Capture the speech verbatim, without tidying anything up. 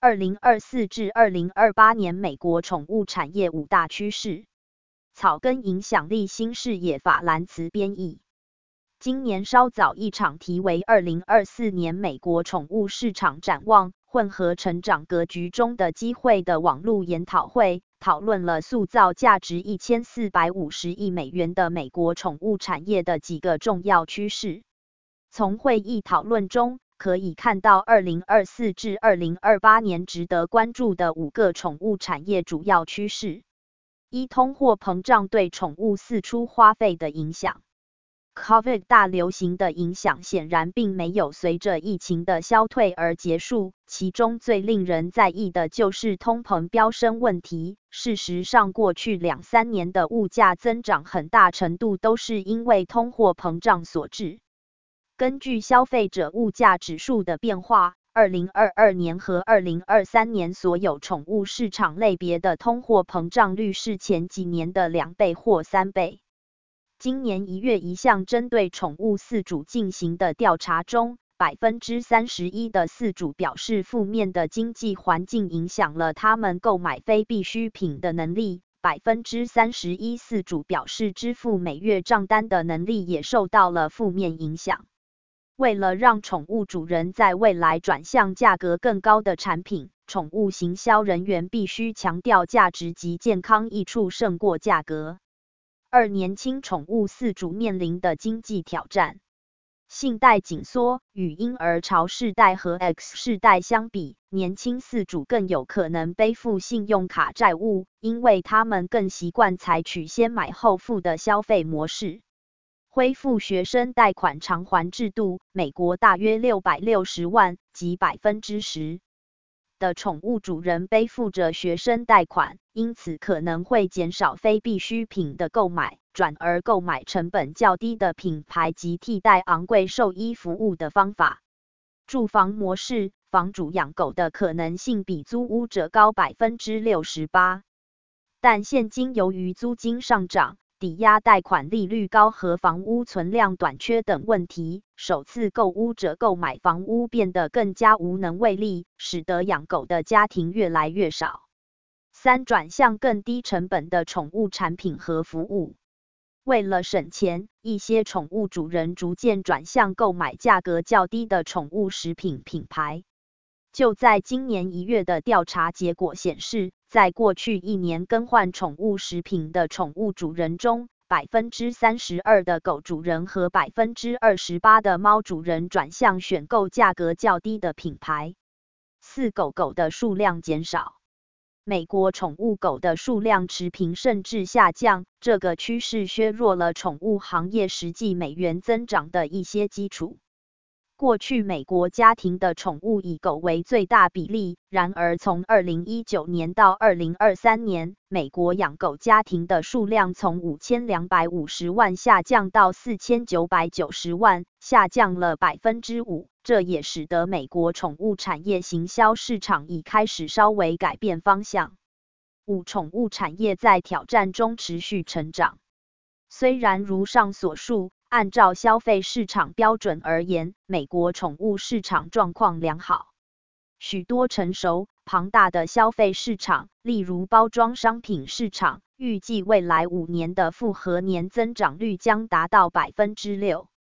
二零二四至二零二八年美国宠物产业五大趋势。草根影响力新视野法兰茨编译。今年稍早一场题为二零二四年美国宠物市场展望：混合成长格局中的机会的网络研讨会，讨论了塑造价值一千四百五十亿美元的美国宠物产业的几个重要趋势。从会议讨论中可以看到二零二四至二零二八年值得关注的五个宠物产业主要趋势。一、通货膨胀对宠物饲出花费的影响。COVID 大流行的影响显然并没有随着疫情的消退而结束，其中最令人在意的就是通膨飙升问题。事实上，过去两三年的物价增长很大程度都是因为通货膨胀所致。根据消费者物价指数的变化，二零二二年和二零二三年所有宠物市场类别的通货膨胀率是前几年的两倍或三倍。今年一月一项针对宠物饲主进行的调查中， 百分之三十一 的饲主表示负面的经济环境影响了他们购买非必需品的能力， 百分之三十一 饲主表示支付每月账单的能力也受到了负面影响。为了让宠物主人在未来转向价格更高的产品，宠物行销人员必须强调价值及健康益处胜过价格。二、年轻宠物饲主面临的经济挑战。信贷紧缩，与婴儿潮世代和 X 世代相比，年轻饲主更有可能背负信用卡债务，因为他们更习惯采取先买后付的消费模式。恢复学生贷款偿还制度，美国大约六百六十万，即 百分之十 的宠物主人背负着学生贷款，因此可能会减少非必需品的购买，转而购买成本较低的品牌及替代昂贵兽医服务的方法。住房模式，房主养狗的可能性比租屋者高 百分之六十八， 但现今由于租金上涨、抵押贷款利率高和房屋存量短缺等问题，首次购屋者购买房屋变得更加无能为力，使得养狗的家庭越来越少。三、转向更低成本的宠物产品和服务。为了省钱，一些宠物主人逐渐转向购买价格较低的宠物食品品牌。就在今年一月的调查结果显示，在过去一年更换宠物食品的宠物主人中， 百分之三十二 的狗主人和 百分之二十八 的猫主人转向选购价格较低的品牌。四、狗狗的数量减少。美国宠物狗的数量持平甚至下降，这个趋势削弱了宠物行业实际美元增长的一些基础。过去美国家庭的宠物以狗为最大比例，然而从二零一九年到二零二三年，美国养狗家庭的数量从五千两百五十万下降到四千九百九十万，下降了 百分之五， 这也使得美国宠物产业行销市场已开始稍微改变方向。五、宠物产业在挑战中持续成长。虽然如上所述，按照消费市场标准而言，美国宠物市场状况良好。许多成熟、庞大的消费市场，例如包装商品市场，预计未来五年的复合年增长率将达到 百分之六。